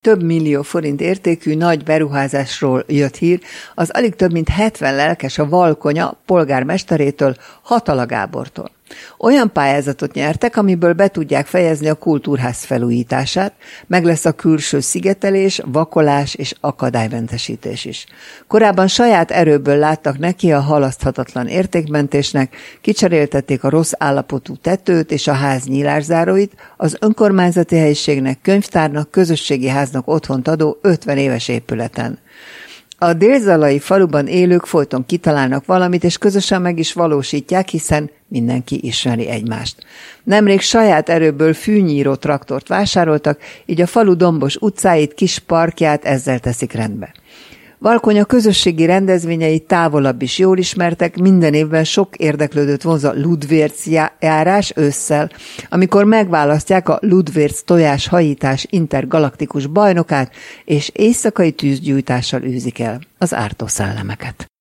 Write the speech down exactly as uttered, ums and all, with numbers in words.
több millió forint értékű nagy beruházásról jött hír, az alig több mint hetven lelkes a Valkonya polgármesterétől, Hatala Gábortól. Olyan pályázatot nyertek, amiből be tudják fejezni a kultúrház felújítását, meg lesz a külső szigetelés, vakolás és akadálymentesítés is. Korábban saját erőből láttak neki a halaszthatatlan értékmentésnek, kicseréltették a rossz állapotú tetőt és a ház nyílászáróit, az önkormányzati helyiségnek, könyvtárnak, közösségi háznak otthont adó ötven éves épületen. A délzalai faluban élők folyton kitalálnak valamit, és közösen meg is valósítják, hiszen mindenki ismeri egymást. Nemrég saját erőből fűnyíró traktort vásároltak, így a falu dombos utcáit, kis parkját ezzel teszik rendbe. Valkonya közösségi rendezvényei távolabb is jól ismertek, minden évben sok érdeklődőt vonz a Ludwérz járás ősszel, amikor megválasztják a Ludwérz tojás hajítás intergalaktikus bajnokát, és éjszakai tűzgyújtással űzik el az ártó szellemeket.